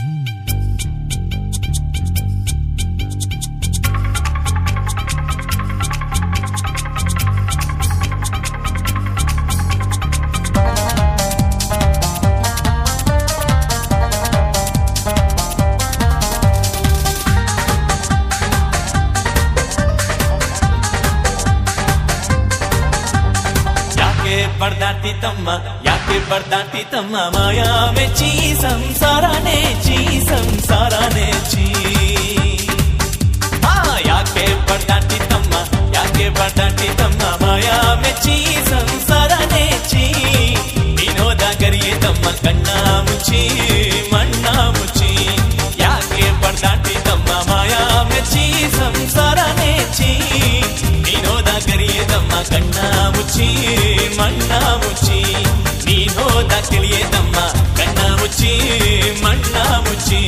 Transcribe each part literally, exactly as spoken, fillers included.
ಬಡ್ದಾಡ್ತಿ ತಮ್ಮ ಯಾಕೆ ಬಡ್ದಾಡ್ತಿ ತಮ್ಮ ಮಾಯಾ ಮೆಚ್ಚಿ ಸಂಸಾರನೇ ಚೀ ಸಂಸಾರನೇ ಚೀ ಆ ಯಾಕೆ ಬಡ್ದಾಡ್ತಿ ತಮ್ಮ ಯಾಕೆ ಬಡ್ದಾಡ್ತಿ ತಮ್ಮ ಮಾಯಾ ಮೆಚ್ಚಿ ಸಂಸಾರನೇ ಚೀ ವಿನೋದ ಗರಿಯೇ ತಮ್ಮ ಕಣ್ಣ ಮುಚ್ಚಿ ಮಣ್ಣ ಮುಚ್ಚಿ ಯಾಕೆ ಬಡ್ದಾಡ್ತಿ ತಮ್ಮ ಮಾಯಾ ಮೆಚ್ಚಿ ಸಂಸಾರನೇ ಚೀ ವಿನೋದ ಗರಿಯೇ ತಮ್ಮ ಕಣ್ಣ ಮುಚ್ಚಿ ಮಣ್ಣ ಮುಚ್ಚಿ ನೀನೋದ ತಿಳಿಯೇ ತಮ್ಮ ಕಣ್ಣ ಮುಚ್ಚಿ ಮಣ್ಣ ಮುಚ್ಚಿ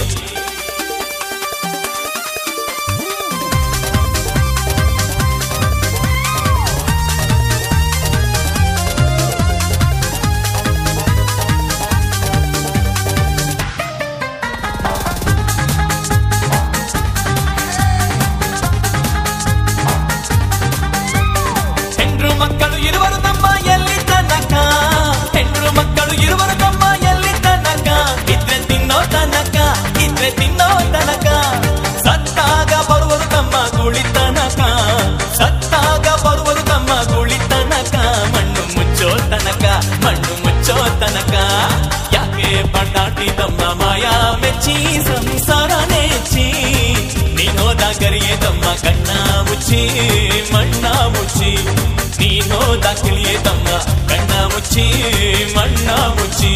ಹೆಂಡ್ರು ಮಕ್ಕಳು ಇರುವರು ತಮ್ಮ ಎಲ್ಲಿ ತನಕ ಹೆಂಡ್ರು ಮಕ್ಕಳು ಇರುವರು ತಮ್ಮ ಎಲ್ಲಿ ತನಕ ಇದ್ರೆ ತಿನ್ನೋ ತನಕ ಇದ್ರೆ ತಿನ್ನೋ ತನಕ ಸತ್ತಾಗ ಬರುವರು ತಮ್ಮ ಗುಳಿ ತನಕ ಸತ್ತಾಗ ಬರುವರು ತಮ್ಮ ಗುಳಿ ತನಕ ಮಣ್ಣು ಮುಚ್ಚೋ ತನಕ ಮಣ್ಣು ಮುಚ್ಚೋ ತನಕ ಯಾಕೆ ಬಡ್ದಾಡ್ತಿ ತಮ್ಮ ಮಾಯಾ ಮೆಚ್ಚಿ ಸಂಸಾರನೇ ಚೀ ನೀನೋದ ಗರಿಯೇ ತಮ್ಮ ಕಣ್ಣ ಮುಚ್ಚಿ ಮಣ್ಣ ಮುಚ್ಚಿ ನೀನೋದ ತಿಳಿಯೇ ತಮ್ಮ ಕಣ್ಣ ಮುಚ್ಚಿ ಮಣ್ಣ ಮುಚ್ಚಿ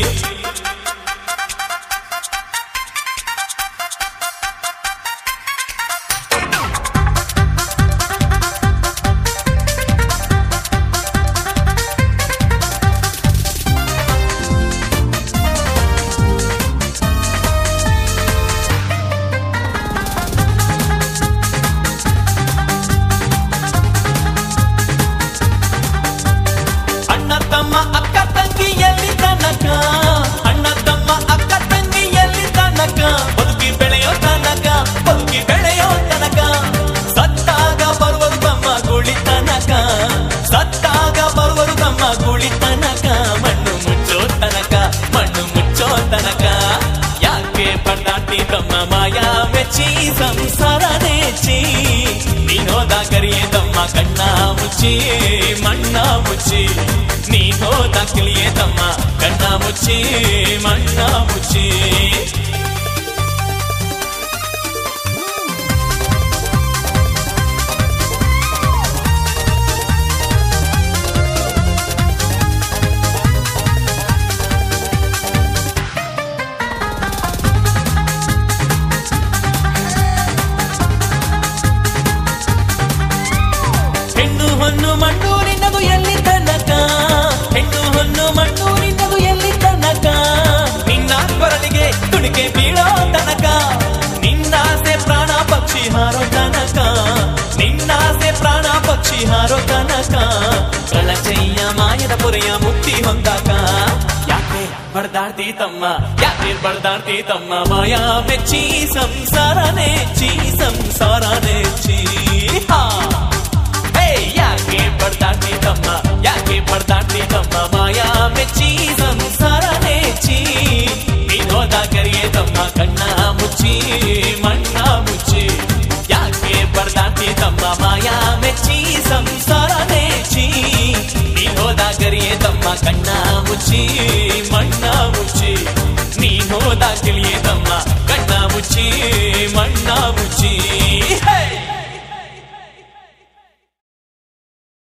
ಅಣ್ಣ ತಮ್ಮ ಅಕ್ಕ ತಂಗಿ ಎಲ್ಲಿ ತನಕ ಅಣ್ಣ ತಮ್ಮ ಅಕ್ಕ ತಂಗಿ ಎಲ್ಲಿ ತನಕ ಬದುಕಿ ಬೆಳೆಯೋ ತನಕ ಬದುಕಿ ಬೆಳೆಯೋ ತನಕ ಸತ್ತಾಗ ಬರುವರು ತಮ್ಮ ಗುಳಿ ತನಕ ಸತ್ತಾಗ ಬರುವರು ತಮ್ಮ ಗುಳಿ ತನಕ ಮಣ್ಣು ಮುಚ್ಚೋ ತನಕ ಮಣ್ಣು ಮುಚ್ಚೋ ತನಕ ಯಾಕೆ ಬಡ್ದಾಡ್ತಿ ತಮ್ಮ ಮಾಯಾ ಮೆಚ್ಚಿ ಸಂಸಾರನೇ ಚೀ ನೀನೋದ ಗರಿಯೇ ತಮ್ಮ ಕಣ್ಣ ಮುಚ್ಚಿ ಮಣ್ಣ ಮುಚ್ಚಿ ನೀನೋದ ತಿಳಿಯೇ ತಮ್ಮ ಕಣ್ಣ ಮುಚ್ಚಿ ಮಣ್ಣ ಮುಚ್ಚಿ ಹೆಣ್ಣು ಹೊನ್ನು ಮಣ್ಣೂರಿನದು ಎಲ್ಲಿ ತನಕ ಹೆಣ್ಣು ಹೊನ್ನು ಮಣ್ಣೂರಿನದು ಎಲ್ಲಿ ತನಕ ನಿನ್ನ ಕೊರಳಿಗೆ ತುಣಿಕೆ ಬೀಳೋ ತನಕ ನಿನ್ನಾಸೆ ಪ್ರಾಣ ಪಕ್ಷಿ ಹಾರೋ ತನಕ ನಿನ್ನಾಸೆ ಪ್ರಾಣ ಪಕ್ಷಿ ಹಾರೋ ತನಕ ಕಳಚಯ್ಯ ಮಾಯದ ಪೊರೆಯ ಮುಕ್ತಿ ಹೊಂದಾಕ ಯಾಕೆ ಬಡ್ದಾಡ್ತಿ ತಮ್ಮ ಯಾಕೆ ಬಡ್ದಾಡ್ತಿ ತಮ್ಮ ಮಾಯಾ ಮೆಚ್ಚಿ ಸಂಸಾರನೇ ಚೀ ಸಂಸಾರನೇ ಚೀ ಹಾ ಯಾಕೆ ಬಡ್ದಾಡ್ತಿ ತಮ್ಮ ಯಾಕೆ ಬಡ್ದಾಡ್ತಿ ತಮ್ಮ ಮಾಯಾ ಮೆಚ್ಚಿ ಸಂಸಾರನೇ ಚೀ ವಿನೋದ ಗರಿಯೇ ತಮ್ಮ ಕಣ್ಣ ಮುಚ್ಚಿ ಮಣ್ಣ ಮುಚ್ಚಿ ಯಾಕೆ ಬಡ್ದಾಡ್ತಿ ತಮ್ಮ ಮಾಯಾ ಮೆಚ್ಚಿ ಸಂಸಾರನೇ ಚೀ ವಿನೋದ ಗರಿಯೇ ತಮ್ಮ ಕಣ್ಣ ಮುಚ್ಚಿ ಮಣ್ಣ ಮುಚ್ಚಿ ನೀನೋದ ತಿಳಿಯೇ